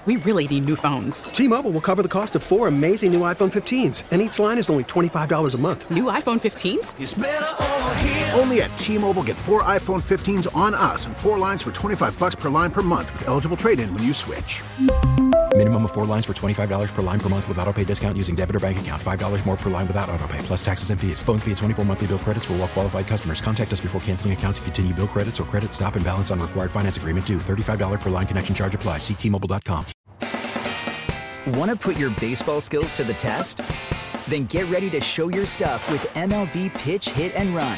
We really need new phones. T-Mobile will cover the cost of 4 amazing new iPhone 15s, and each line is only $25 a month. New iPhone 15s? It's better over here. Only at T-Mobile, get 4 iPhone 15s on us and 4 lines for $25 per line per month with eligible trade-in when you switch. Minimum of 4 lines for $25 per line per month with autopay discount using debit or bank account. $5 more per line without autopay, plus taxes and fees. Phone fee at 24 monthly bill credits for well-qualified customers. Contact us before canceling account to continue bill credits or credit stop and balance on required finance agreement due. $35 per line connection charge applies. See T-Mobile.com. Want to put your baseball skills to the test? Then get ready to show your stuff with MLB Pitch, Hit, and Run.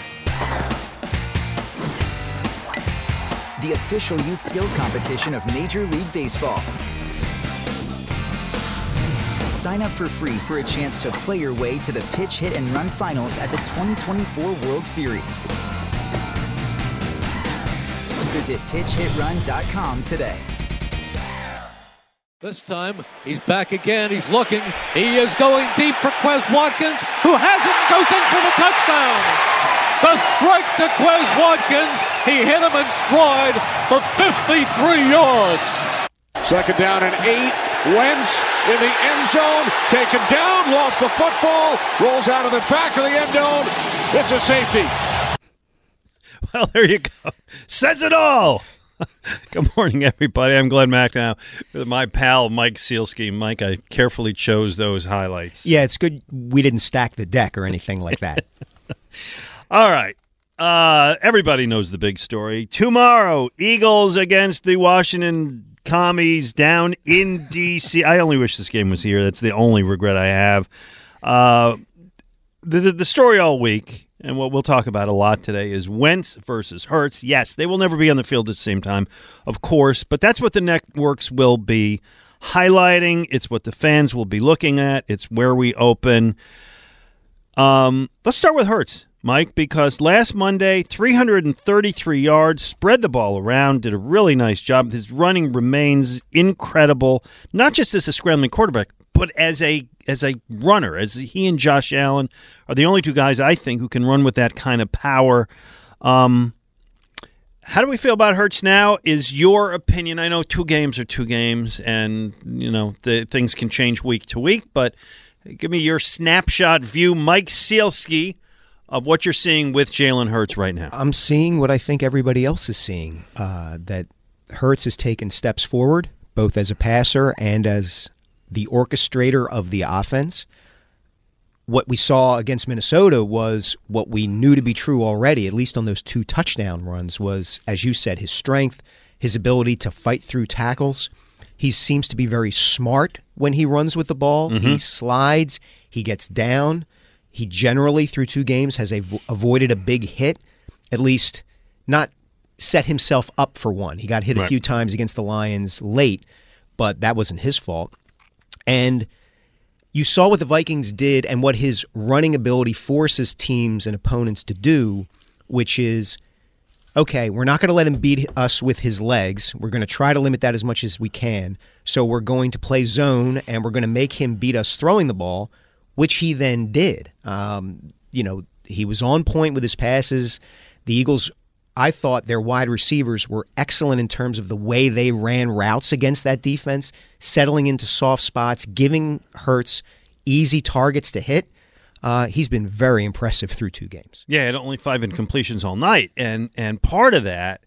The official youth skills competition of Major League Baseball. Sign up for free for a chance to play your way to the Pitch, Hit, and Run finals at the 2024 World Series. Visit pitchhitrun.com today. This time, he's back again. He's looking. He is going deep for Quez Watkins, who has it, goes in for the touchdown. The strike to Quez Watkins. He hit him in stride for 53 yards. Second down and 8. Wentz in the end zone. Taken down. Lost the football. Rolls out of the back of the end zone. It's a safety. Well, there you go. Says it all. Good morning, everybody. I'm Glenn Macnow with my pal Mike Sealski. Mike, I carefully chose those highlights. Yeah, it's good we didn't stack the deck or anything like that. All right. Everybody knows the big story. Tomorrow, Eagles against the Washington Commies down in D.C. I only wish this game was here. That's the only regret I have. The story all week, and what we'll talk about a lot today, is Wentz versus Hurts. Yes, they will never be on the field at the same time, of course, but that's what the networks will be highlighting. It's what the fans will be looking at. It's where we open. Let's start with Hurts, Mike, because last Monday, 333 yards, spread the ball around, did a really nice job. His running remains incredible, not just as a scrambling quarterback, but as a runner, as he and Josh Allen are the only two guys, I think, who can run with that kind of power. How do we feel about Hurts now? Is your opinion, I know 2 games are 2 games, and the things can change week to week, but give me your snapshot view, Mike Sealski, of what you're seeing with Jalen Hurts right now. I'm seeing what I think everybody else is seeing, that Hurts has taken steps forward, both as a passer and as the orchestrator of the offense. What we saw against Minnesota was what we knew to be true already, at least on those 2 touchdown runs, was, as you said, his strength, his ability to fight through tackles. He seems to be very smart when he runs with the ball. Mm-hmm. He slides, he gets down. He generally, through 2 games, has avoided a big hit, at least not set himself up for one. He got hit a few times against the Lions late, but that wasn't his fault. And you saw what the Vikings did and what his running ability forces teams and opponents to do, which is, okay, we're not going to let him beat us with his legs. We're going to try to limit that as much as we can. So we're going to play zone, and we're going to make him beat us throwing the ball, which he then did. He was on point with his passes. The Eagles, I thought their wide receivers were excellent in terms of the way they ran routes against that defense, settling into soft spots, giving Hurts easy targets to hit. He's been very impressive through 2 games. Yeah, had only 5 incompletions all night, and part of that,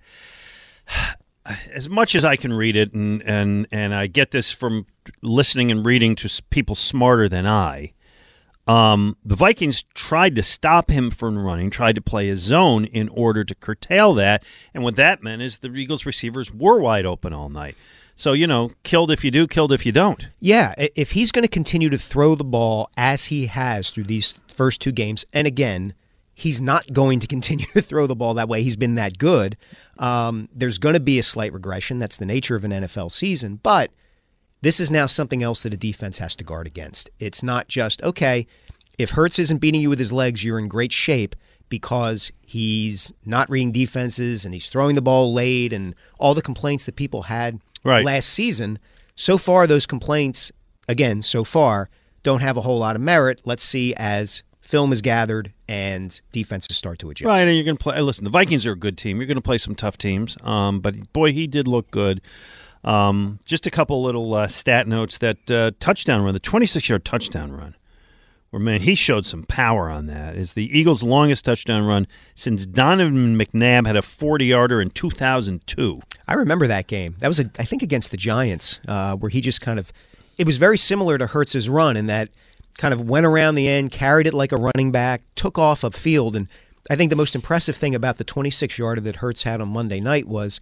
as much as I can read it, and I get this from listening and reading to people smarter than I, the Vikings tried to stop him from running, tried to play a zone in order to curtail that, and what that meant is the Eagles receivers were wide open all night. So, killed if you do, killed if you don't. Yeah, if he's going to continue to throw the ball as he has through these first 2 games, and again, he's not going to continue to throw the ball that way. He's been that good. There's going to be a slight regression. That's the nature of an NFL season, but this is now something else that a defense has to guard against. It's not just, okay, if Hurts isn't beating you with his legs, you're in great shape because he's not reading defenses and he's throwing the ball late and all the complaints that people had last season. So far, those complaints, again, don't have a whole lot of merit. Let's see as film is gathered and defenses start to adjust. Right, and you're going to play. Listen, the Vikings are a good team. You're going to play some tough teams. But, boy, he did look good. Just a couple little stat notes. That touchdown run, the 26-yard touchdown run, where, man, he showed some power on that. Is the Eagles' longest touchdown run since Donovan McNabb had a 40-yarder in 2002. I remember that game. That was, I think, against the Giants, where he just kind of – it was very similar to Hurts's run in that kind of went around the end, carried it like a running back, took off upfield. And I think the most impressive thing about the 26-yarder that Hurts had on Monday night was,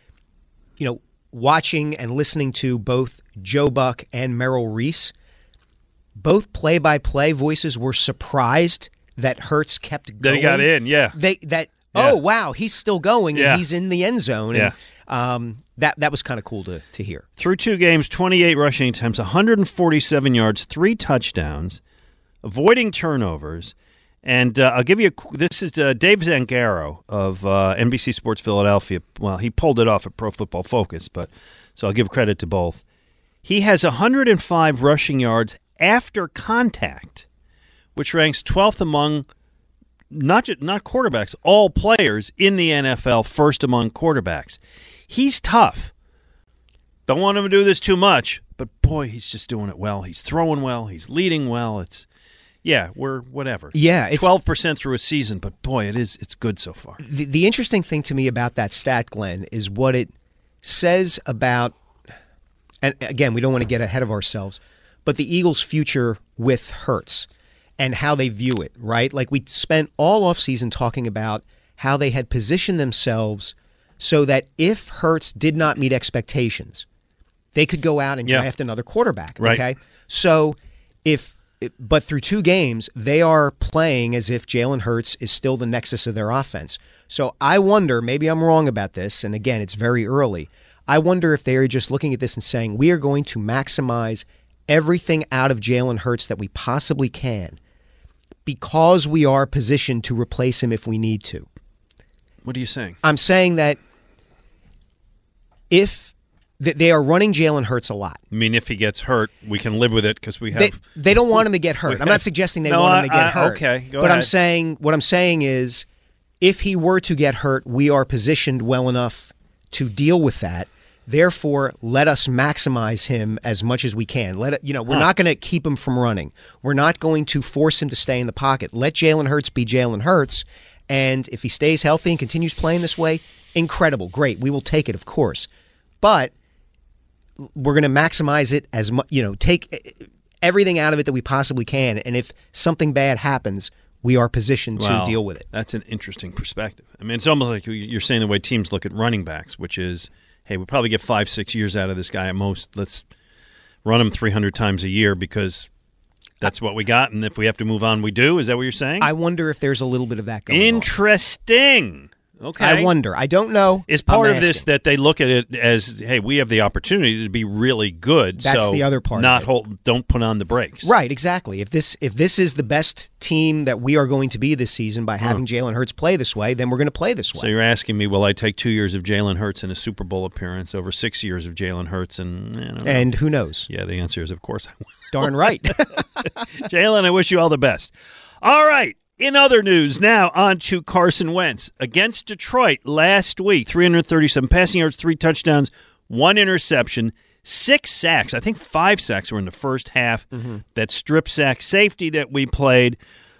watching and listening to both Joe Buck and Merrill Reese. Both play-by-play voices were surprised that Hurts kept going. That he got in, yeah. Oh, wow, he's still going, and he's in the end zone. Yeah. And that was kind of cool to hear. Through 2 games, 28 rushing attempts, 147 yards, 3 touchdowns, avoiding turnovers. And I'll give you this is Dave Zangaro of NBC Sports Philadelphia. Well, he pulled it off at Pro Football Focus, so I'll give credit to both. He has 105 rushing yards after contact, which ranks 12th among not quarterbacks, all players in the NFL, first among quarterbacks. He's tough. Don't want him to do this too much, but boy, he's just doing it well. He's throwing well. He's leading well. We're whatever. Yeah, it's 12% through a season, but boy, it's good so far. The interesting thing to me about that stat, Glenn, is what it says about, and again, we don't want to get ahead of ourselves, but the Eagles' future with Hurts and how they view it, right? Like, we spent all offseason talking about how they had positioned themselves so that if Hurts did not meet expectations, they could go out and draft another quarterback, right. Okay? So but through 2 games, they are playing as if Jalen Hurts is still the nexus of their offense. So I wonder, maybe I'm wrong about this, and again, it's very early. I wonder if they are just looking at this and saying, we are going to maximize everything out of Jalen Hurts that we possibly can because we are positioned to replace him if we need to. What are you saying? I'm saying that if they are running Jalen Hurts a lot. I mean, if he gets hurt, we can live with it because we have. They don't want him to get hurt. I'm not suggesting they want him to get hurt. Okay, go but ahead. What I'm saying is, if he were to get hurt, we are positioned well enough to deal with that. Therefore, let us maximize him as much as we can. We're not going to keep him from running. We're not going to force him to stay in the pocket. Let Jalen Hurts be Jalen Hurts, and if he stays healthy and continues playing this way, incredible, great. We will take it, of course. But we're going to maximize it as much, take everything out of it that we possibly can. And if something bad happens, we are positioned to deal with it. That's an interesting perspective. I mean, it's almost like you're saying the way teams look at running backs, which is, hey, we'll probably get 5-6 years out of this guy at most. Let's run him 300 times a year because that's what we got. And if we have to move on, we do. Is that what you're saying? I wonder if there's a little bit of that going on. Interesting. Okay. I wonder. I don't know. Is part of this that they look at it as, hey, we have the opportunity to be really good. That's the other part. Don't put on the brakes. Right, exactly. If this is the best team that we are going to be this season by having Jalen Hurts play this way, then we're going to play this way. So you're asking me, will I take 2 years of Jalen Hurts in a Super Bowl appearance over 6 years of Jalen Hurts? And who knows? Yeah, the answer is, of course, I will. Darn right. Jalen, I wish you all the best. All right. In other news, now on to Carson Wentz. Against Detroit last week, 337 passing yards, 3 touchdowns, 1 interception, 6 sacks. I think 5 sacks were in the first half. Mm-hmm. That strip sack safety that we played.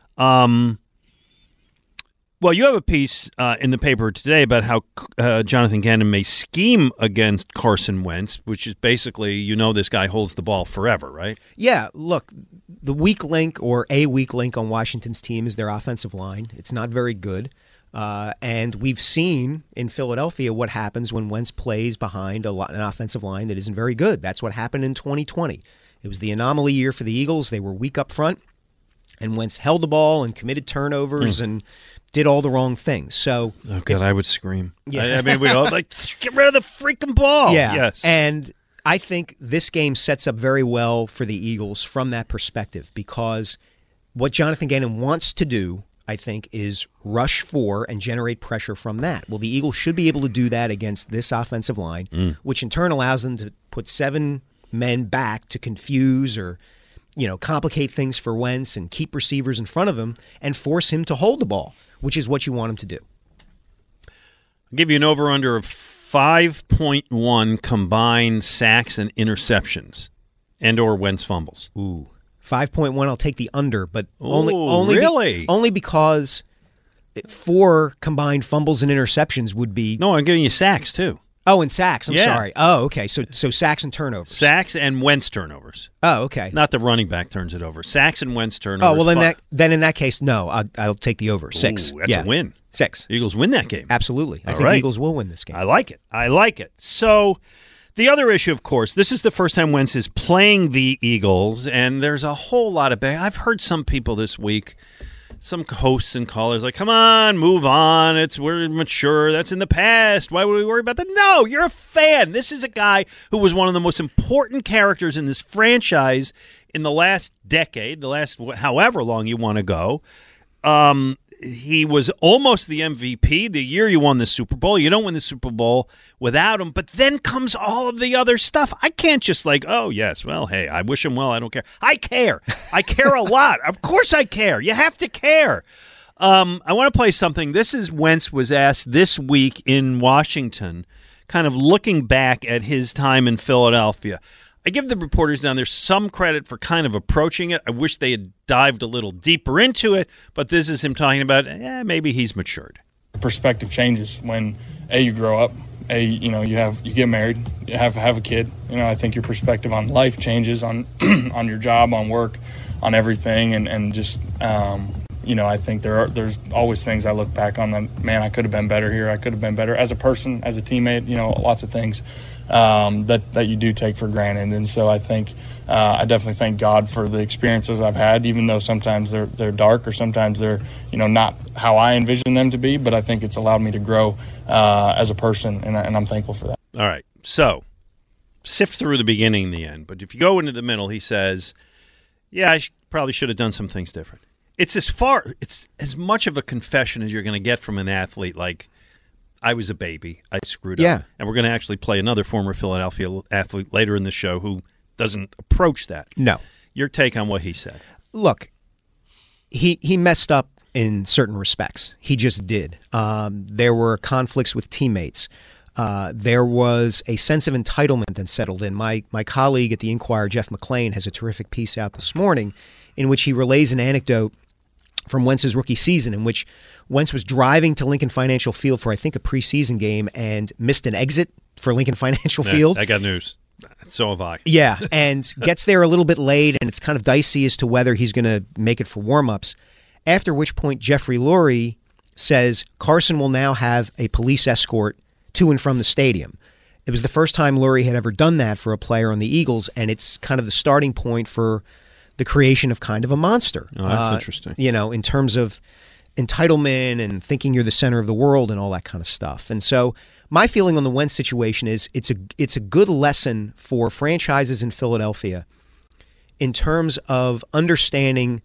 Well, you have a piece in the paper today about how Jonathan Gannon may scheme against Carson Wentz, which is basically, this guy holds the ball forever, right? Yeah, look, the weak link or a weak link on Washington's team is their offensive line. It's not very good. And we've seen in Philadelphia what happens when Wentz plays behind an offensive line that isn't very good. That's what happened in 2020. It was the anomaly year for the Eagles. They were weak up front, and Wentz held the ball and committed turnovers and did all the wrong things. So, oh God, I would scream. Yeah. I mean, we all get rid of the freaking ball. Yeah. Yes. And I think this game sets up very well for the Eagles from that perspective, because what Jonathan Gannon wants to do, I think, is rush for and generate pressure from that. Well, the Eagles should be able to do that against this offensive line, which in turn allows them to put 7 men back to confuse or complicate things for Wentz and keep receivers in front of him and force him to hold the ball, which is what you want him to do. I'll give you an over-under of 5.1 combined sacks and interceptions and or Wentz fumbles. Ooh. 5.1, I'll take the under, but only because 4 combined fumbles and interceptions would be... No, I'm giving you sacks, too. Oh, and sacks. I'm sorry. Oh, okay. So sacks and turnovers. Sacks and Wentz turnovers. Oh, okay. Not the running back turns it over. Sacks and Wentz turnovers. Oh, well, then in that case, no. I'll take the over. 6. Ooh, that's a win. 6. Eagles win that game. Absolutely. I think the Eagles will win this game. I like it. So the other issue, of course, this is the first time Wentz is playing the Eagles, and there's a whole lot of... I've heard some people this week... Some hosts and callers like, come on, move on. We're mature. That's in the past. Why would we worry about that? No, you're a fan. This is a guy who was one of the most important characters in this franchise in the last decade, the last however long you want to go. He was almost the MVP the year you won the Super Bowl. You don't win the Super Bowl without him, but then comes all of the other stuff. I can't just oh, yes, well, hey, I wish him well. I don't care. I care. I care a lot. Of course I care. You have to care. I want to play something. This is Wentz was asked this week in Washington, kind of looking back at his time in Philadelphia. I give the reporters down there some credit for kind of approaching it. I wish they had dived a little deeper into it, but this is him talking about, maybe he's matured. Perspective changes when, you grow up, you get married, you have a kid. I think your perspective on life changes, on on your job, on work, on everything, and just, I think there's always things I look back on that, man, I could have been better here. I could have been better as a person, as a teammate, lots of things. That you do take for granted. And so I think I definitely thank God for the experiences I've had, even though sometimes they're dark or sometimes they're not how I envision them to be, but I think it's allowed me to grow as a person, and I'm thankful for that. All right, so sift through the beginning and the end, but if you go into the middle, he says, I probably should have done some things different. It's as much of a confession as you're going to get from an athlete like, I was a baby. I screwed up. And we're going to actually play another former Philadelphia athlete later in the show who doesn't approach that. No. Your take on what he said. Look, he messed up in certain respects. He just did. There were conflicts with teammates. There was a sense of entitlement that settled in. My colleague at the Inquirer, Jeff McClain, has a terrific piece out this morning in which he relays an anecdote from Wentz's rookie season in which Wentz was driving to Lincoln Financial Field for, I think, a preseason game and missed an exit for Lincoln Financial Field. I got news. So have I. Yeah, and gets there a little bit late, and it's kind of dicey as to whether he's going to make it for warm-ups, after which point Jeffrey Lurie says Carson will now have a police escort to and from the stadium. It was the first time Lurie had ever done that for a player on the Eagles, and it's kind of the starting point for the creation of kind of a monster. Oh, that's interesting. In terms of entitlement and thinking you're the center of the world and all that kind of stuff. And so my feeling on the Wentz situation is it's a good lesson for franchises in Philadelphia in terms of understanding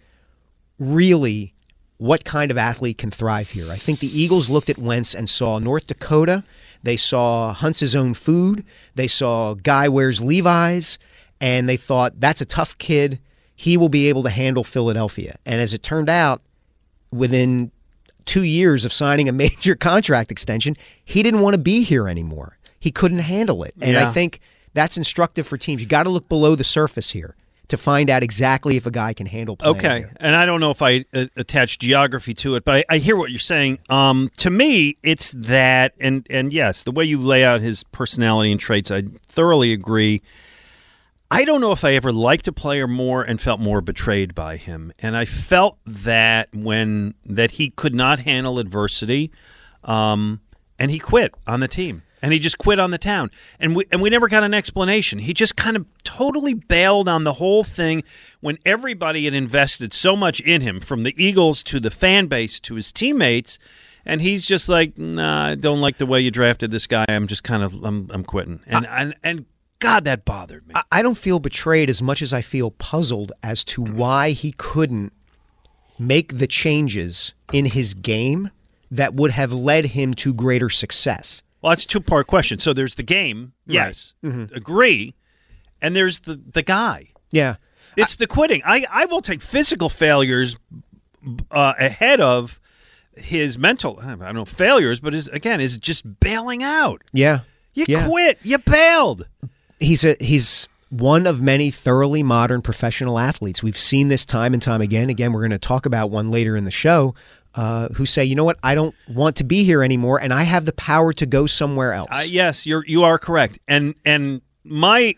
really what kind of athlete can thrive here. I think the Eagles looked at Wentz and saw North Dakota. They saw hunts his own food. They saw guy wears Levi's, and they thought, that's a tough kid. He will be able to handle Philadelphia. And as it turned out, within 2 years of signing a major contract extension, he didn't want to be here anymore. He couldn't handle it. And I think that's instructive for teams. You got to look below the surface here to find out exactly if a guy can handle playing here. And I don't know if I attach geography to it, but I hear what you're saying. To me, it's that, and yes, the way you lay out his personality and traits, I thoroughly agree. I don't know if I ever liked a player more and felt more betrayed by him. And I felt that that he could not handle adversity, and he quit on the team. And he just quit on the town. And we never got an explanation. He just kind of totally bailed on the whole thing when everybody had invested so much in him, from the Eagles to the fan base to his teammates. And he's just like, nah, I don't like the way you drafted this guy. I'm just kind of, I'm quitting. And God, that bothered me. I don't feel betrayed as much as I feel puzzled as to why he couldn't make the changes in his game that would have led him to greater success. Well, that's a two-part question. So there's the game, yes, right. Mm-hmm. Agree, and there's the guy. Yeah. It's the quitting. I will take physical failures ahead of his mental, I don't know, failures, but his just bailing out. Yeah. You quit. You bailed. He's one of many thoroughly modern professional athletes. We've seen this time and time again. Again, we're going to talk about one later in the show who say, you know what, I don't want to be here anymore, and I have the power to go somewhere else. Yes, you are correct. And my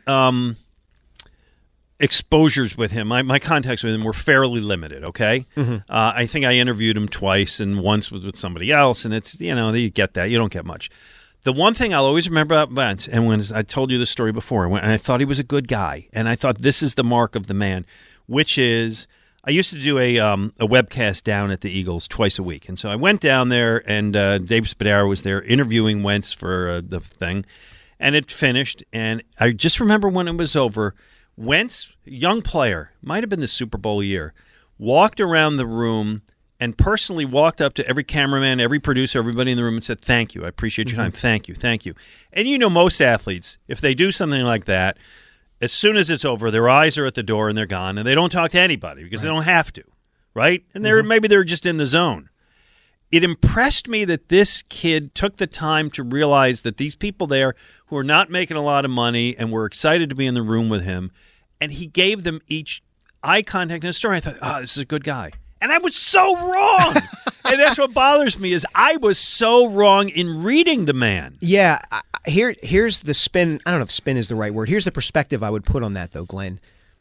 exposures with him, my contacts with him were fairly limited, okay? Mm-hmm. I think I interviewed him twice, and once was with somebody else, and it's, you get that. You don't get much. The one thing I'll always remember about Wentz, and when I told you this story before, and I thought he was a good guy, and I thought this is the mark of the man, which is I used to do a webcast down at the Eagles twice a week. And so I went down there, and Dave Spadaro was there interviewing Wentz for the thing, and it finished. And I just remember when it was over, Wentz, young player, might have been the Super Bowl year, walked around the room and personally walked up to every cameraman, every producer, everybody in the room and said, "Thank you. I appreciate your time. Thank you. Thank you." And most athletes, if they do something like that, as soon as it's over, their eyes are at the door and they're gone, and they don't talk to anybody because they don't have to, right? And maybe they're just in the zone. It impressed me that this kid took the time to realize that these people there who are not making a lot of money and were excited to be in the room with him, and he gave them each eye contact and a story. I thought, this is a good guy. And I was so wrong. And that's what bothers me is I was so wrong in reading the man. Yeah, here's the spin. I don't know if spin is the right word. Here's the perspective I would put on that, though, Glenn.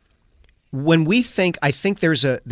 When we think, I think there's an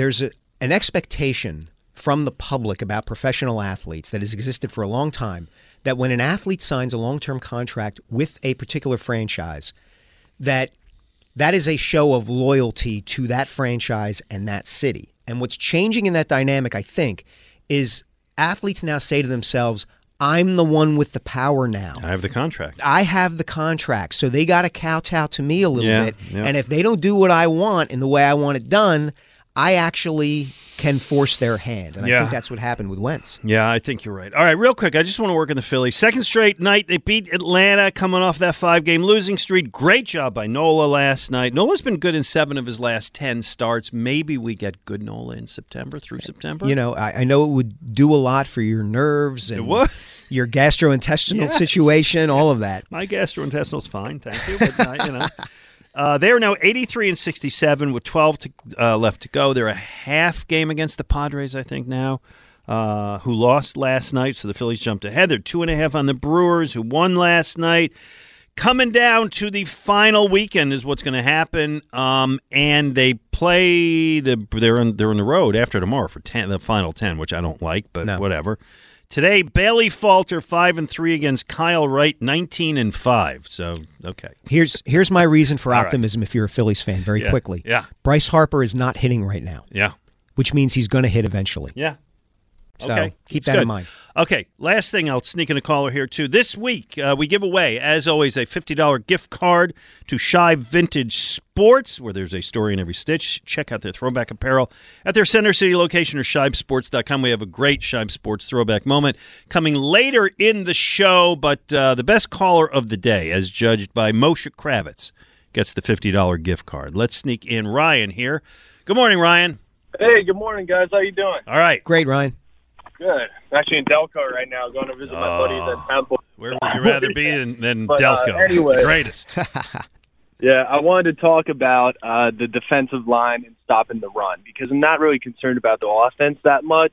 expectation from the public about professional athletes that has existed for a long time, that when an athlete signs a long-term contract with a particular franchise, that is a show of loyalty to that franchise and that city. And what's changing in that dynamic, I think, is athletes now say to themselves, I'm the one with the power now. I have the contract. I have the contract. So they got to kowtow to me a little bit. Yeah. And if they don't do what I want in the way I want it done, I actually can force their hand. And I think that's what happened with Wentz. Yeah, I think you're right. All right, real quick, I just want to work on the Phillies. Second straight night, they beat Atlanta, coming off that 5-game losing streak. Great job by Nola last night. Nola's been good in 7 of his last 10 starts. Maybe we get good Nola in September, through September. I know it would do a lot for your nerves and your gastrointestinal situation, all of that. My gastrointestinal's fine, thank you. But, they are now 83-67 with 12 left to go. They're a half game against the Padres, I think, now, who lost last night. So the Phillies jumped ahead. They're 2.5 on the Brewers, who won last night. Coming down to the final weekend is what's going to happen, and they play they're on the road after tomorrow for the final 10, which I don't like, but whatever. Today, Bailey Falter 5-3 against Kyle Wright 19-5. So, okay. Here's my reason for optimism if you're a Phillies fan, very quickly. Yeah. Bryce Harper is not hitting right now. Yeah. Which means he's going to hit eventually. Yeah. So okay. Keep that in mind. Okay, last thing, I'll sneak in a caller here, too. This week, we give away, as always, a $50 gift card to Shibe Vintage Sports, where there's a story in every stitch. Check out their throwback apparel at their Center City location or shibesports.com. We have a great Shibe Sports throwback moment coming later in the show, but the best caller of the day, as judged by Moshe Kravitz, gets the $50 gift card. Let's sneak in Ryan here. Good morning, Ryan. Hey, good morning, guys. How you doing? All right. Great, Ryan. Good. I'm actually in Delco right now, going to visit my buddies at Temple. Where would you rather be than Delco? Anyway, the greatest. Yeah, I wanted to talk about the defensive line and stopping the run, because I'm not really concerned about the offense that much.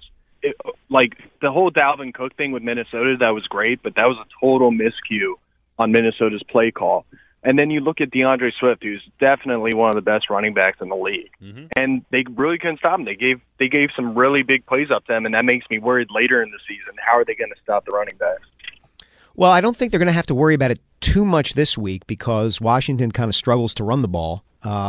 Like the whole Dalvin Cook thing with Minnesota, that was great, but that was a total miscue on Minnesota's play call. And then you look at DeAndre Swift, who's definitely one of the best running backs in the league. Mm-hmm. And they really couldn't stop him. They gave some really big plays up to him, and that makes me worried later in the season. How are they going to stop the running backs? Well, I don't think they're going to have to worry about it too much this week, because Washington kind of struggles to run the ball.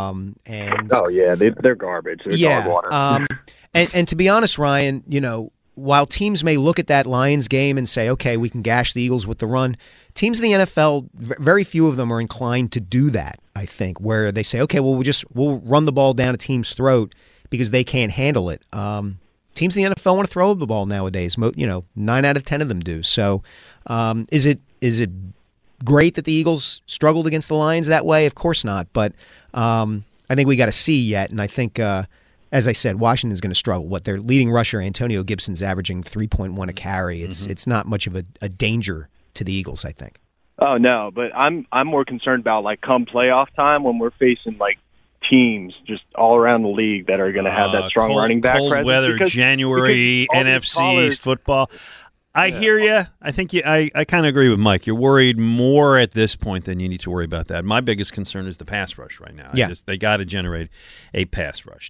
They're garbage. They're dog water. And to be honest, Ryan, while teams may look at that Lions game and say, okay, we can gash the Eagles with the run, teams in the NFL, very few of them are inclined to do that, I think, where they say, okay, well, we'll run the ball down a team's throat because they can't handle it. Teams in the NFL want to throw the ball nowadays. 9 out of 10 of them do. So is it great that the Eagles struggled against the Lions that way? Of course not. But I think we got to see yet. And I think, as I said, Washington's going to struggle. Their leading rusher, Antonio Gibson's averaging 3.1 a carry. It's not much of a danger to the Eagles, I think. Oh no, but I'm more concerned about like come playoff time when we're facing like teams just all around the league that are going to have that strong running back cold presence. Weather, January, NFC East football. I hear you. I think I kind of agree with Mike. You're worried more at this point than you need to worry about that. My biggest concern is the pass rush right now. Yeah. They got to generate a pass rush.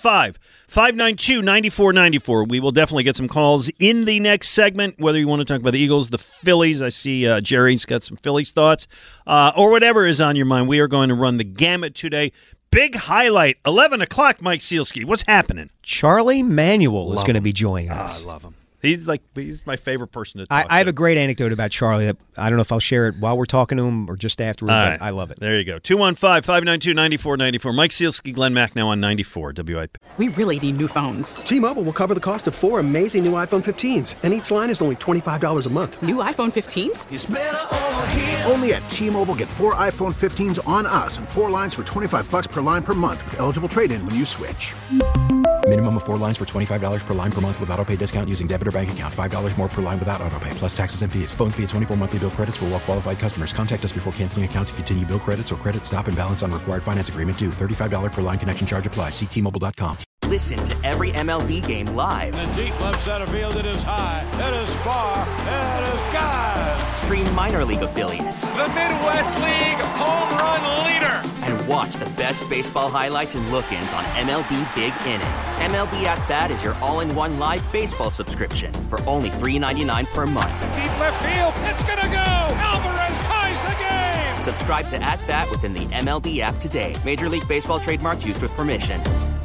215-592-9494. We will definitely get some calls in the next segment, whether you want to talk about the Eagles, the Phillies. I see Jerry's got some Phillies thoughts, or whatever is on your mind. We are going to run the gamut today. Big highlight, 11 o'clock, Mike Sealski. What's happening? Charlie Manuel is going to be joining us. I love him. He's my favorite person to talk to. I have a great anecdote about Charlie that I don't know if I'll share it while we're talking to him or just afterward, but I love it. There you go. 215-592-9494. Mike Sealski, Glenn Mack now on 94 WIP. We really need new phones. T-Mobile will cover the cost of 4 amazing new iPhone 15s, and each line is only $25 a month. New iPhone 15s? It's better over here. Only at T-Mobile, get 4 iPhone 15s on us and 4 lines for $25 per line per month with eligible trade-in when you switch. Minimum of 4 lines for $25 per line per month with autopay discount using debit or bank account. $5 more per line without autopay, plus taxes and fees. Phone fee at 24 monthly bill credits for well-qualified customers. Contact us before canceling account to continue bill credits or credit stop and balance on required finance agreement due. $35 per line connection charge applies. See T-Mobile.com. Listen to every MLB game live. In the deep left center field, it is high, it is far, it is gone. Stream minor league affiliates. The Midwest League home run leader. And watch the best baseball highlights and look-ins on MLB Big Inning. MLB At Bat is your all-in-one live baseball subscription for only $3.99 per month. Deep left field, it's gonna go. Alvarez ties the game. Subscribe to At Bat within the MLB app today. Major League Baseball trademarks used with permission.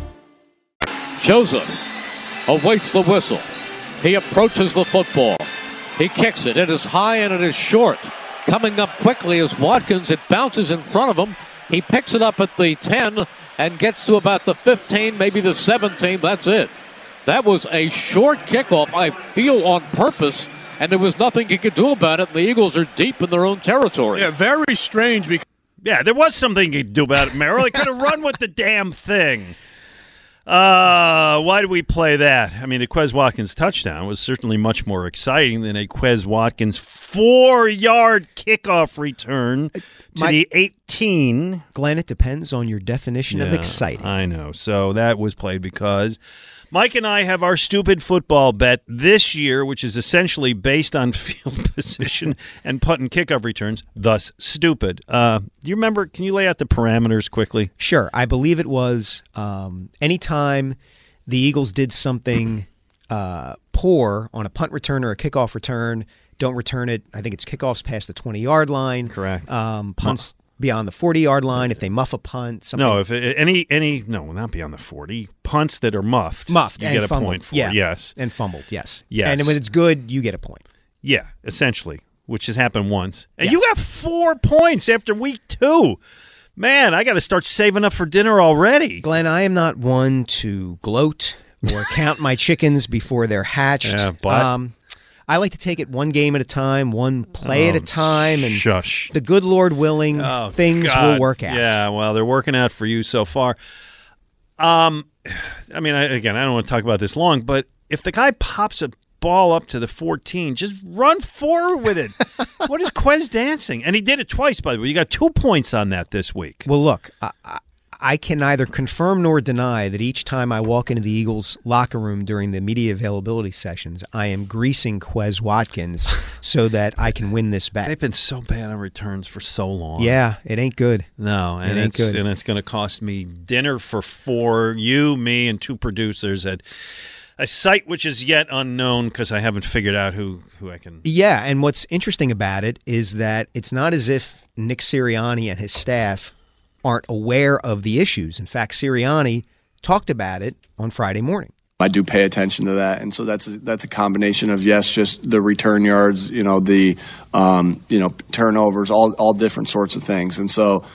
Joseph awaits the whistle. He approaches the football. He kicks it. It is high and it is short. Coming up quickly is Watkins. It bounces in front of him. He picks it up at the 10 and gets to about the 15, maybe the 17. That's it. That was a short kickoff, I feel, on purpose, and there was nothing he could do about it. The Eagles are deep in their own territory. Yeah, very strange. Yeah, there was something you could do about it, Merrill. They could have run with the damn thing. Why did we play that? I mean, the Quez Watkins touchdown was certainly much more exciting than a Quez Watkins 4-yard kickoff return to the 18. Glenn, it depends on your definition of exciting. I know. So that was played because Mike and I have our stupid football bet this year, which is essentially based on field position and punt and kickoff returns, thus stupid. Do you remember? Can you lay out the parameters quickly? Sure. I believe it was anytime the Eagles did something poor on a punt return or a kickoff return, don't return it. I think it's kickoffs past the 20-yard line. Correct. Punts beyond the 40-yard line. If they muff a punt, something. No, if no, not beyond the 40. Punts that are muffed, you and get a fumbled. point for. Yeah. Yes, and fumbled. Yes. Yes. And when it's good, you get a point. Yeah, essentially, which has happened once. And you got 4 points after week 2. Man, I got to start saving up for dinner already. Glenn, I am not one to gloat or count my chickens before they're hatched. Yeah, but I like to take it one game at a time, one play at a time, and shush. The good Lord willing, things will work out. Yeah, well, they're working out for you so far. I mean, I don't want to talk about this long, but if the guy pops a ball up to the 14, just run forward with it. What is Quez dancing? And he did it twice, by the way. You got 2 points on that this week. Well, look, I can neither confirm nor deny that each time I walk into the Eagles locker room during the media availability sessions, I am greasing Quez Watkins so that I can win this bet. They've been so bad on returns for so long. Yeah, it ain't good. No, and it ain't good. And it's going to cost me dinner for 4, you, me, and 2 producers at a site which is yet unknown because I haven't figured out who I can. Yeah, and what's interesting about it is that it's not as if Nick Sirianni and his staff aren't aware of the issues. In fact, Sirianni talked about it on Friday morning. I do pay attention to that, and so that's a combination of just the return yards, the turnovers, all different sorts of things, and so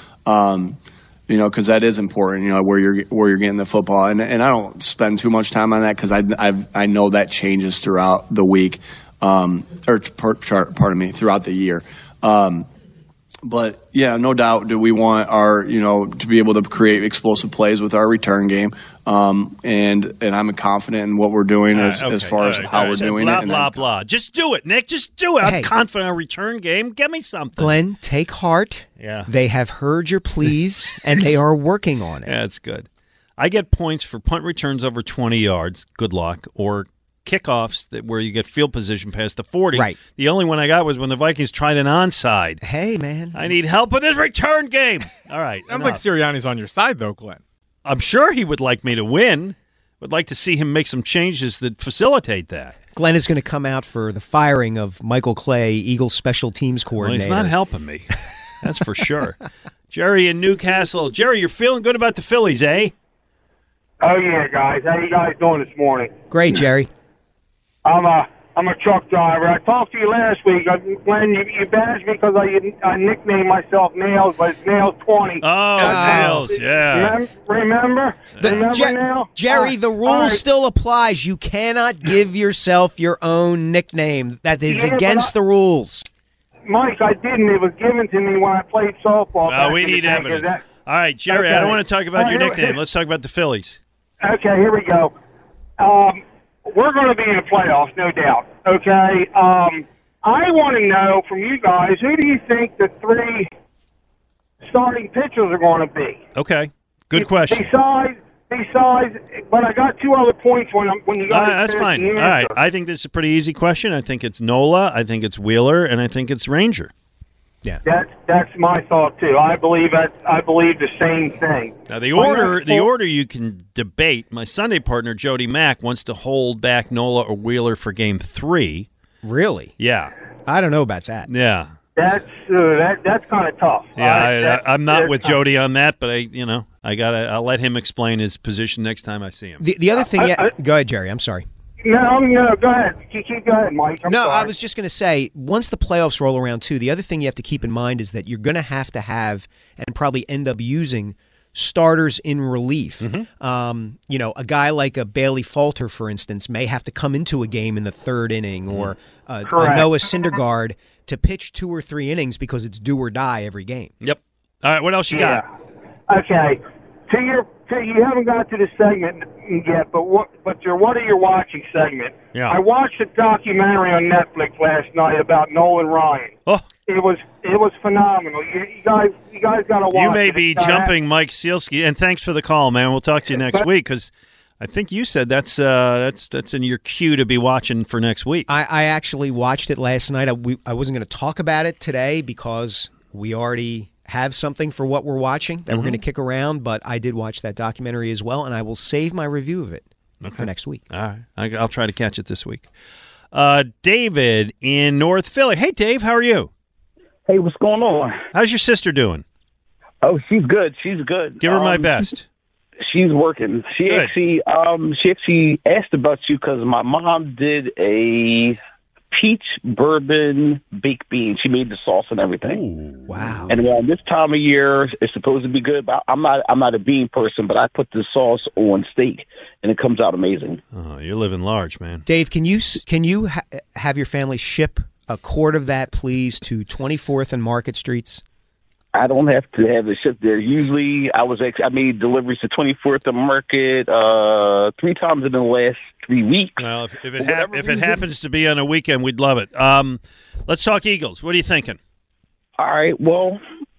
because that is important, where you're getting the football, and I don't spend too much time on that because I know that changes throughout the week, throughout the year. But yeah, no doubt do we want our, to be able to create explosive plays with our return game. And I'm confident in what we're doing as far as how we're doing it. Blah, blah. Just do it, Nick. Just do it. I'm confident in our return game. Get me something. Glenn, take heart. Yeah. They have heard your pleas, and they are working on it. Yeah, that's good. I get points for punt returns over 20 yards. Good luck. Or kickoffs where you get field position past the 40. Right. The only one I got was when the Vikings tried an onside. Hey, man. I need help with this return game. All right. Sounds like Sirianni's on your side, though, Glenn. I'm sure he would like me to win. Would like to see him make some changes that facilitate that. Glenn is going to come out for the firing of Michael Clay, Eagles special teams coordinator. Well, he's not helping me. That's for sure. Jerry in Newcastle. Jerry, you're feeling good about the Phillies, eh? Oh, yeah, guys. How you guys doing this morning? Great, Jerry. I'm a truck driver. I talked to you last week. Glenn, you bashed me because I nicknamed myself Nails, but it's Nails 20. Oh, Nails, yeah. Remember now? Jerry, the rule still applies. You cannot give yourself your own nickname. That is against the rules. Mike, I didn't. It was given to me when I played softball. We need evidence. All right, Jerry, I don't want to talk about your nickname. Let's talk about the Phillies. Okay, here we go. We're going to be in the playoffs, no doubt. Okay, I want to know from you guys, who do you think the 3 starting pitchers are going to be? Okay, good question. Besides, but I got 2 other points when you guys. That's fine. All right, I think this is a pretty easy question. I think it's Nola, I think it's Wheeler, and I think it's Ranger. Yeah, that's my thought too. I believe the same thing. Now the order you can debate. My Sunday partner Jody Mack wants to hold back Nola or Wheeler for Game 3. Really? Yeah. I don't know about that. Yeah. That's kind of tough. Yeah, I'm not with Jody on that, but I'll let him explain his position next time I see him. The other thing, go ahead, Jerry. I'm sorry. No, go ahead. Keep going, Mike. I'm sorry. I was just going to say, once the playoffs roll around, too, the other thing you have to keep in mind is that you're going to have and probably end up using starters in relief. Mm-hmm. A guy like a Bailey Falter, for instance, may have to come into a game in the 3rd inning, or a Noah Syndergaard to pitch 2 or 3 innings because it's do or die every game. Yep. All right, what else you got? Okay. You haven't got to the segment yet, but what are you watching segment? Yeah. I watched a documentary on Netflix last night about Nolan Ryan. Oh, it was phenomenal. You guys got to watch it. You may be jumping Mike Sealski, and thanks for the call, man. We'll talk to you next week because I think you said that's in your queue to be watching for next week. I actually watched it last night. I wasn't going to talk about it today because we already have something for what we're watching that we're going to kick around, but I did watch that documentary as well, and I will save my review of it for next week. All right. I'll try to catch it this week. David in North Philly. Hey, Dave, how are you? Hey, what's going on? How's your sister doing? Oh, she's good. She's good. Give her my best. She's working. She actually asked about you because my mom did a peach bourbon baked bean. She made the sauce and everything. Ooh, wow! And around this time of year, it's supposed to be good. But I'm not a bean person, but I put the sauce on steak, and it comes out amazing. Oh, you're living large, man. Dave, can you have your family ship a quart of that, please, to 24th and Market Streets? I don't have to have it shipped there. Usually, I made deliveries to 24th and Market 3 times in the last 3 weeks. Well, if it happens to be on a weekend, we'd love it. Let's talk Eagles. What are you thinking? All right. Well,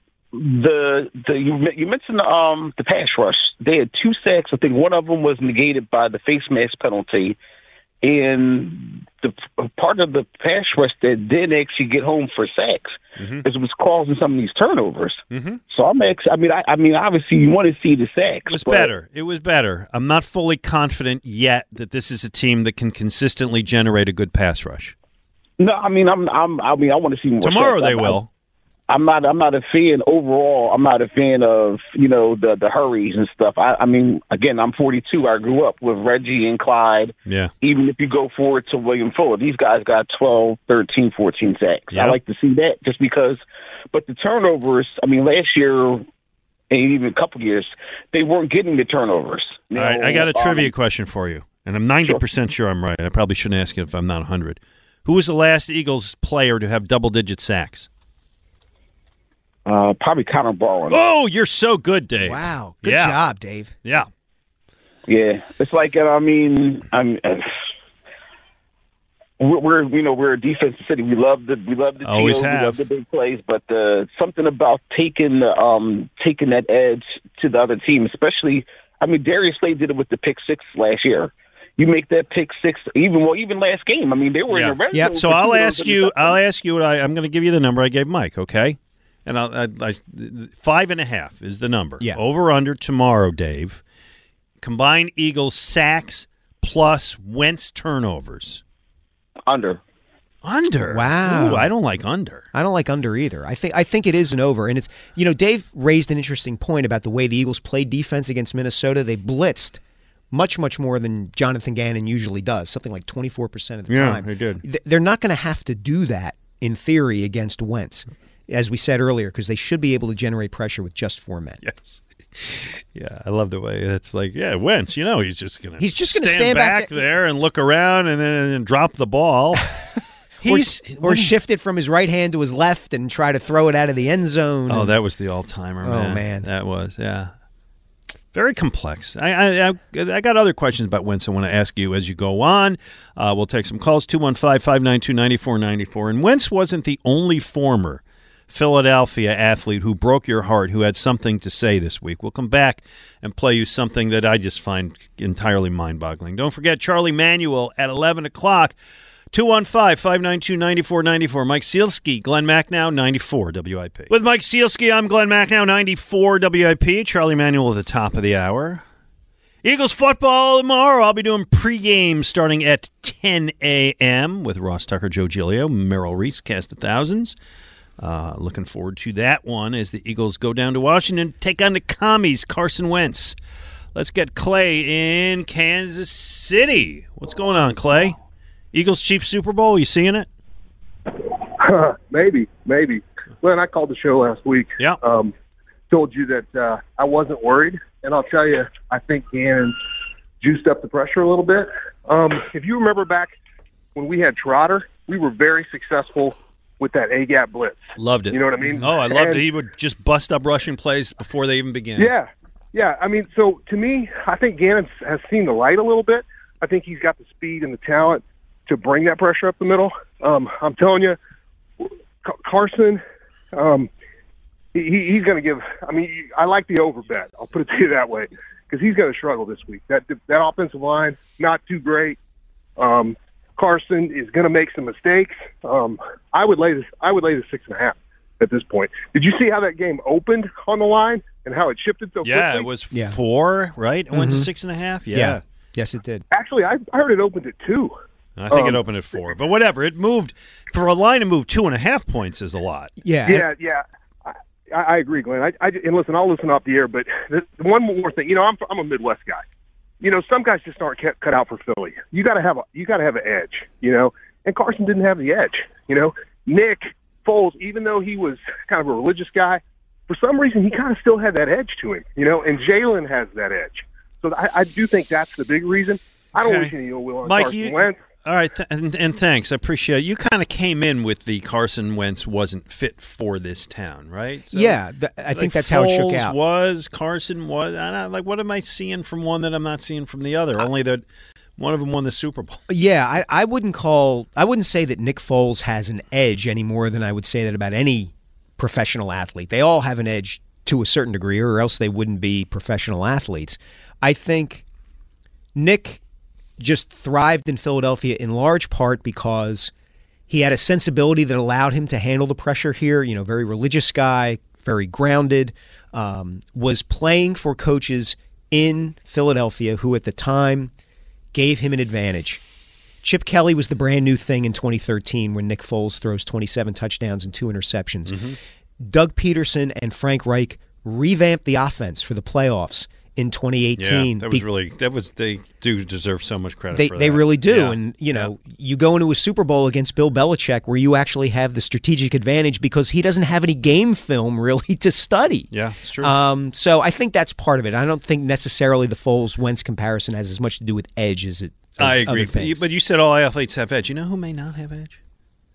you mentioned the pass rush. They had 2 sacks. I think one of them was negated by the face mask penalty. And the part of the pass rush that didn't actually get home for sacks is was causing some of these turnovers. Mm-hmm. So obviously you want to see the sacks. It was better. I'm not fully confident yet that this is a team that can consistently generate a good pass rush. No, I want to see more. Tomorrow sacks. they will. I'm not a fan overall. I'm not a fan of, the hurries and stuff. Again, I'm 42. I grew up with Reggie and Clyde. Yeah. Even if you go forward to William Fuller, these guys got 12, 13, 14 sacks. Yep. I like to see that just because. But the turnovers, last year and even a couple years, they weren't getting the turnovers. All right, I got a trivia question for you, and I'm 90% sure I'm right. I probably shouldn't ask it if I'm not 100. Who was the last Eagles player to have double-digit sacks? Probably Connor Barwin. Oh, you're so good, Dave. Wow. Good job, Dave. Yeah. Yeah. It's like, we're a defensive city. We love the Always deal. have. We love the big plays, but something about taking that edge to the other team, especially. I mean, Darius Slade did it with the pick six last year. You make that pick six, even last game. I mean, they were in the red zone. Yep. So I'll ask you. I'm going to give you the number I gave Mike. Okay, and I 5.5 is the number. Yeah. Over under tomorrow, Dave. Combined Eagles sacks plus Wentz turnovers. Under. Wow. Ooh, I don't like under. I don't like under either. I think it is an over. And it's, Dave raised an interesting point about the way the Eagles played defense against Minnesota. They blitzed much, much more than Jonathan Gannon usually does, something like 24% of the time. Yeah, they did. They're not going to have to do that, in theory, against Wentz, as we said earlier, because they should be able to generate pressure with just 4 men. Yes. Yeah, I love the way it's like, Wentz, he's just going to stand back there and look around and then drop the ball. Or shift it from his right hand to his left and try to throw it out of the end zone. Oh, that was the all-timer, man. Oh, man. That was, yeah. Very complex. I got other questions about Wentz I want to ask you as you go on. We'll take some calls, 215-592-9494. And Wentz wasn't the only former Philadelphia athlete who broke your heart, who had something to say this week. We'll come back and play you something that I just find entirely mind-boggling. Don't forget Charlie Manuel at 11 o'clock. 215-592-9494. Mike Sealski, Glenn Macnow, 94 WIP. With Mike Sealski, I'm Glenn Macnow, 94 WIP. Charlie Manuel at the top of the hour. Eagles football tomorrow. I'll be doing pregame starting at 10 a.m. with Ross Tucker, Joe Giglio, Merrill Reese, Cast of Thousands. Looking forward to that one as the Eagles go down to Washington, take on the commies, Carson Wentz. Let's get Clay in Kansas City. What's going on, Clay? Eagles Chiefs Super Bowl, you seeing it? Maybe. Glenn, I called the show last week. Yeah. Told you that I wasn't worried, and I'll tell you, I think Gannon juiced up the pressure a little bit. If you remember back when we had Trotter, we were very successful with that A-gap blitz. Loved it. You know what I mean? Oh, I loved it. He would just bust up rushing plays before they even began. Yeah. I mean, so to me, I think Gannon has seen the light a little bit. I think he's got the speed and the talent to bring that pressure up the middle. I'm telling you, Carson, he's going to give. I mean, I like the over bet. I'll put it to you that way, because he's going to struggle this week. That offensive line not too great. Carson is going to make some mistakes. I would lay the 6.5 at this point. Did you see how that game opened on the line and how it shifted so quickly? Yeah, it was 4, right? It went to 6.5. Yeah. Yes, it did. Actually, I heard it opened at 2. I think it opened at 4, but whatever. It moved for a line to move 2.5 points is a lot. Yeah. I agree, Glenn. And listen, I'll listen off the air, but one more thing. I'm a Midwest guy. Some guys just aren't cut out for Philly. You got to have an edge. And Carson didn't have the edge. Nick Foles, even though he was kind of a religious guy, for some reason he kind of still had that edge to him. And Jalen has that edge. So I do think that's the big reason. I don't wish any ill will on Mike, Carson Wentz. All right, and thanks. I appreciate it. You kind of came in with the Carson Wentz wasn't fit for this town, right? So, yeah, I think that's how it shook out. Carson was. What am I seeing from one that I'm not seeing from the other? Only that one of them won the Super Bowl. Yeah, I wouldn't say that Nick Foles has an edge any more than I would say that about any professional athlete. They all have an edge to a certain degree, or else they wouldn't be professional athletes. I think Nick just thrived in Philadelphia in large part because he had a sensibility that allowed him to handle the pressure here. Very religious guy, very grounded, was playing for coaches in Philadelphia who at the time gave him an advantage. Chip Kelly was the brand new thing in 2013 when Nick Foles throws 27 touchdowns and 2 interceptions. Mm-hmm. Doug Peterson and Frank Reich revamped the offense for the playoffs in 2018. Yeah, they do deserve so much credit for that. They really do. Yeah. And, you go into a Super Bowl against Bill Belichick where you actually have the strategic advantage because he doesn't have any game film really to study. Yeah, it's true. So I think that's part of it. I don't think necessarily the Foles-Wentz comparison has as much to do with edge as it. I agree. Other things. But you said all athletes have edge. You know who may not have edge?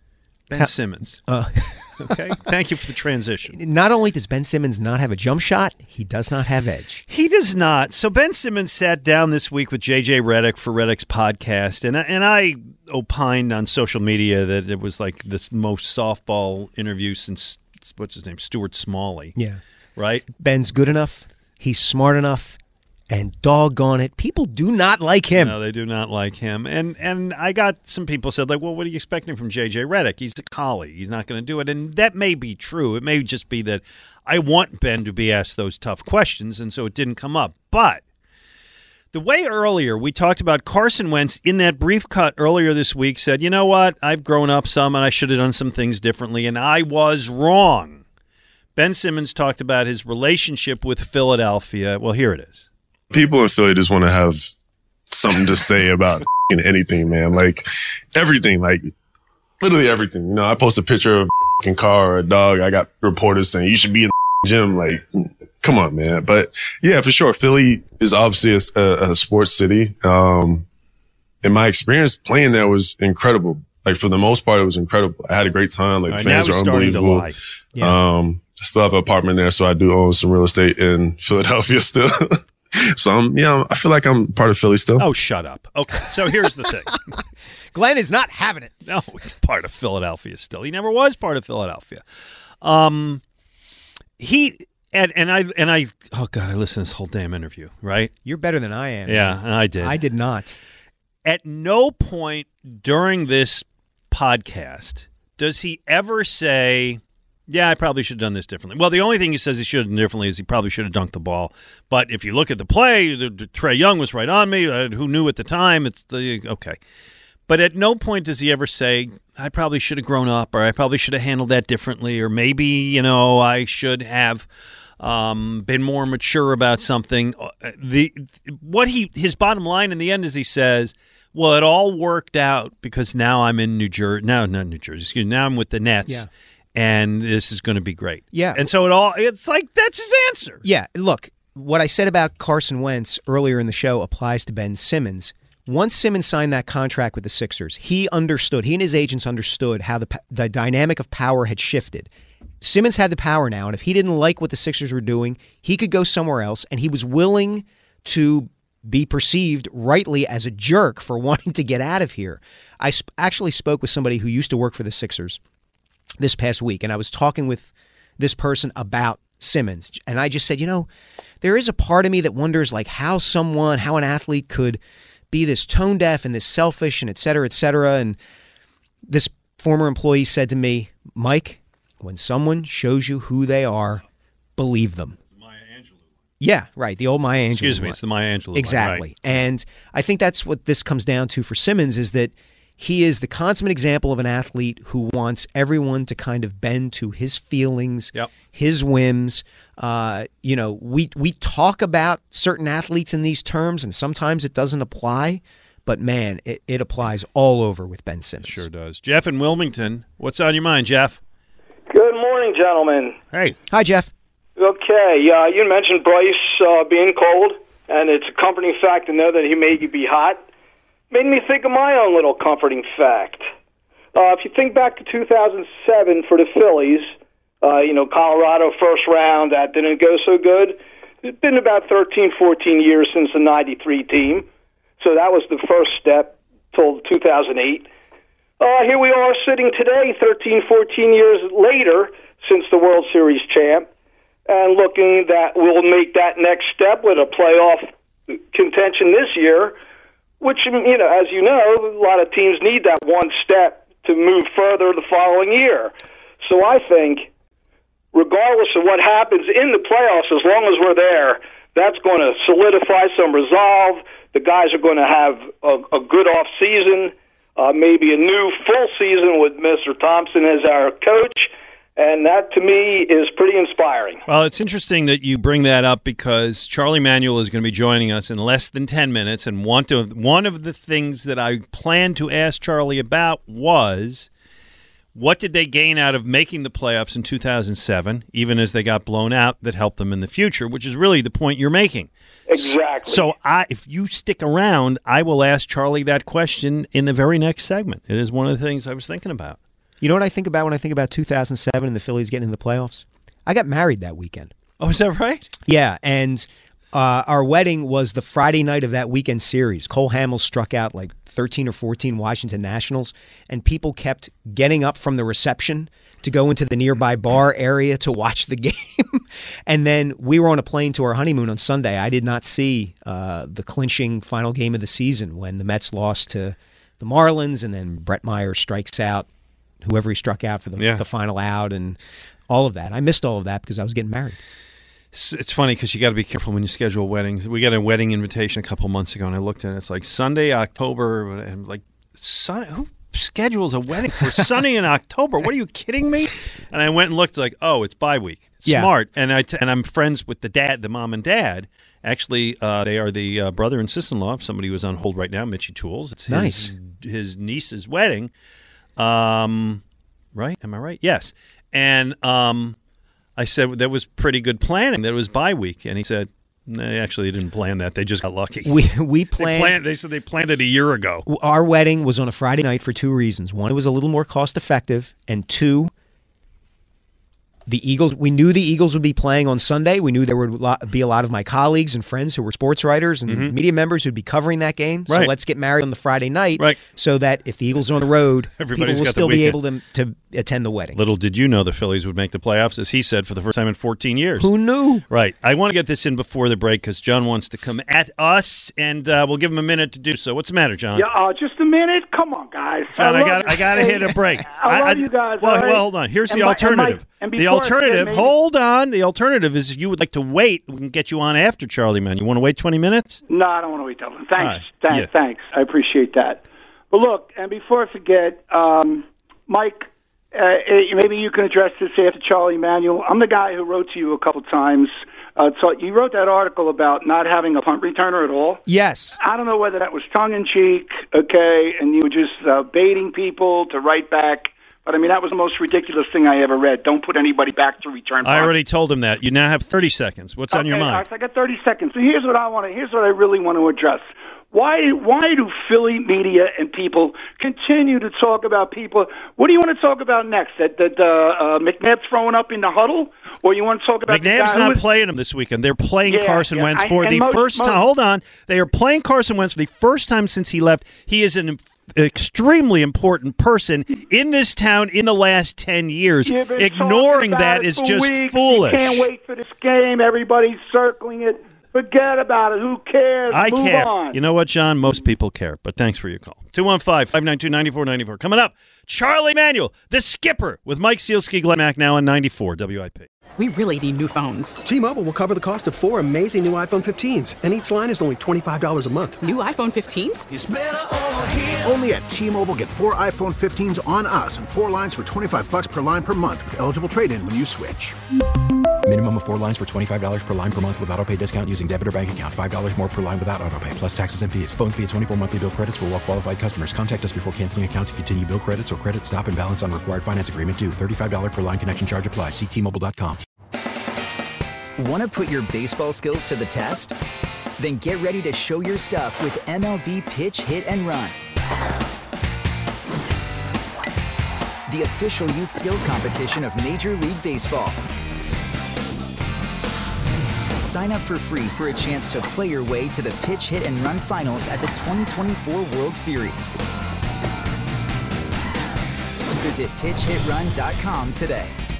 Ben Simmons. Okay, thank you for the transition. Not only does Ben Simmons not have a jump shot, he does not have edge. He does not. So Ben Simmons sat down this week with J.J. Redick for Redick's podcast, and I opined on social media that it was like the most softball interview since, what's his name, Stuart Smalley. Yeah. Right? Ben's good enough. He's smart enough. And doggone it, people do not like him. No, they do not like him. And I got some people said, like, well, what are you expecting from J.J. Redick? He's a collie. He's not going to do it. And that may be true. It may just be that I want Ben to be asked those tough questions, and so it didn't come up. But the way earlier we talked about Carson Wentz in that brief cut earlier this week said, you know what, I've grown up some and I should have done some things differently, and I was wrong. Ben Simmons talked about his relationship with Philadelphia. Well, here it is. People in Philly just want to have something to say about anything, man. Like everything, like literally everything. You know, I post a picture of a car or a dog. I got reporters saying you should be in the gym. Like, come on, man. But yeah, for sure. Philly is obviously a sports city. And my experience playing there was incredible. Like for the most part, it was incredible. I had a great time. Like fans are unbelievable. Yeah. I still have an apartment there, so I do own some real estate in Philadelphia still. So I feel like I'm part of Philly still. Oh, shut up. Okay, so here's the thing. Glenn is not having it. No, he's part of Philadelphia still. He never was part of Philadelphia. He and I oh God, I listened to this whole damn interview, right? You're better than I am. Yeah, and I did. I did not. At no point during this podcast does he ever say, yeah, I probably should have done this differently. Well, the only thing he says he should have done differently is he probably should have dunked the ball. But if you look at the play, Trae Young was right on me. Who knew at the time? Okay. But at no point does he ever say, I probably should have grown up, or I probably should have handled that differently, or maybe, I should have been more mature about something. His bottom line in the end is he says, well, it all worked out because now I'm in New Jersey. No, not New Jersey. Excuse me. Now I'm with the Nets. Yeah. And this is going to be great. Yeah. And so it's like, that's his answer. Yeah. Look, what I said about Carson Wentz earlier in the show applies to Ben Simmons. Once Simmons signed that contract with the Sixers, he and his agents understood how the dynamic of power had shifted. Simmons had the power now, and if he didn't like what the Sixers were doing, he could go somewhere else, and he was willing to be perceived rightly as a jerk for wanting to get out of here. I actually spoke with somebody who used to work for the Sixers this past week, and I was talking with this person about Simmons, and I just said, there is a part of me that wonders like how an athlete could be this tone deaf and this selfish and et cetera, and this former employee said to me, Mike, when someone shows you who they are, believe them. Maya Angelou. Yeah, right, the old Maya Angelou. Excuse me, it's the Maya Angelou. Exactly. Right. And I think that's what this comes down to for Simmons is that he is the consummate example of an athlete who wants everyone to kind of bend to his feelings, his whims. We talk about certain athletes in these terms, and sometimes it doesn't apply. But, man, it applies all over with Ben Simmons. Sure does. Jeff in Wilmington, what's on your mind, Jeff? Good morning, gentlemen. Hey. Hi, Jeff. Okay, you mentioned Bryce being cold, and it's a comforting fact to know that he made you be hot. Made me think of my own little comforting fact. If you think back to 2007 for the Phillies, Colorado first round, that didn't go so good. It's been about 13, 14 years since the 93 team. So that was the first step till 2008. Here we are sitting today, 13, 14 years later since the World Series champ, and looking that we'll make that next step with a playoff contention this year, which, as you know, a lot of teams need that one step to move further the following year. So I think, regardless of what happens in the playoffs, as long as we're there, that's going to solidify some resolve. The guys are going to have a good off season, maybe a new full season with Mr. Thompson as our coach. And that, to me, is pretty inspiring. Well, it's interesting that you bring that up because Charlie Manuel is going to be joining us in less than 10 minutes. And one of the things that I planned to ask Charlie about was, what did they gain out of making the playoffs in 2007, even as they got blown out, that helped them in the future, which is really the point you're making. Exactly. So if you stick around, I will ask Charlie that question in the very next segment. It is one of the things I was thinking about. You know what I think about when I think about 2007 and the Phillies getting in the playoffs? I got married that weekend. Oh, is that right? Yeah, and our wedding was the Friday night of that weekend series. Cole Hamels struck out like 13 or 14 Washington Nationals, and people kept getting up from the reception to go into the nearby bar area to watch the game. And then we were on a plane to our honeymoon on Sunday. I did not see the clinching final game of the season when the Mets lost to the Marlins, and then Brett Meyer strikes out whoever he struck out for the final out, and all of that. I missed all of that because I was getting married. It's funny because you got to be careful when you schedule weddings. We got a wedding invitation a couple months ago, and I looked at it. It's like Sunday, October, and I'm like, who schedules a wedding for Sunday in October? What are you kidding me? And I went and looked, like, oh, it's bye week. Smart. And I'm friends with the mom and dad. Actually, they are the brother and sister-in-law of somebody who's on hold right now, Mitchie Tools. It's his niece's wedding. Right? Am I right? Yes. And I said that was pretty good planning, that it was bye week. And he said, they actually didn't plan that. They just got lucky. We planned. They said they planned it a year ago. Our wedding was on a Friday night for two reasons. One, it was a little more cost effective, and two, the Eagles. We knew the Eagles would be playing on Sunday. We knew there would be a lot of my colleagues and friends who were sports writers and media members who'd be covering that game. So let's get married on the Friday night, so that if the Eagles are on the road, people will still be able to attend the wedding. Little did you know the Phillies would make the playoffs, as he said, for the first time in 14 years. Who knew? Right. I want to get this in before the break because John wants to come at us, and we'll give him a minute to do so. What's the matter, John? Yeah, just a minute. Come on, guys. John, I got to hit a break. I love you guys. Well, hold on. Here's the alternative. The alternative, hold on. The alternative is you would like to wait. We can get you on after Charlie, man. You want to wait 20 minutes? No, I don't want to wait till then. Thanks. I appreciate that. But look, and before I forget, Mike, maybe you can address this after Charlie Manuel. I'm the guy who wrote to you a couple times. So you wrote that article about not having a punt returner at all. Yes. I don't know whether that was tongue-in-cheek, okay, and you were just baiting people to write back. But, I mean, that was the most ridiculous thing I ever read. Don't put anybody back to return punt. I already told him that. You now have 30 seconds. What's on your mind? All right, so I got 30 seconds. So here's what I really want to address. Why do Philly media and people continue to talk about people? What do you want to talk about next? That McNabb's throwing up in the huddle? Or you want to talk about McNabb's not playing him this weekend. They're playing Carson Wentz for the first time. Hold on. They are playing Carson Wentz for the first time since he left. He is an extremely important person in this town in the last 10 years. Ignoring that is just foolish. You can't wait for this game. Everybody's circling it. Forget about it. Who cares? I care. On. You know what, John? Most people care, but thanks for your call. 215-592-9494. Coming up, Charlie Manuel, the skipper, with Mike Sealski, Glenn Mack, now on 94 WIP. We really need new phones. T-Mobile will cover the cost of 4 amazing new iPhone 15s, and each line is only $25 a month. New iPhone 15s? It's better over here. Only at T-Mobile, get 4 iPhone 15s on us and 4 lines for $25 per line per month with eligible trade-in when you switch. Minimum of 4 lines for $25 per line per month with autopay discount using debit or bank account. $5 more per line without autopay, plus taxes and fees. Phone fee at 24 monthly bill credits for well-qualified customers. Contact us before canceling account to continue bill credits or credit stop and balance on required finance agreement due. $35 per line connection charge applies. See T-Mobile.com. Want to put your baseball skills to the test? Then get ready to show your stuff with MLB Pitch, Hit, and Run. The official youth skills competition of Major League Baseball. Sign up for free for a chance to play your way to the Pitch, Hit, and Run finals at the 2024 World Series. Visit PitchHitRun.com today.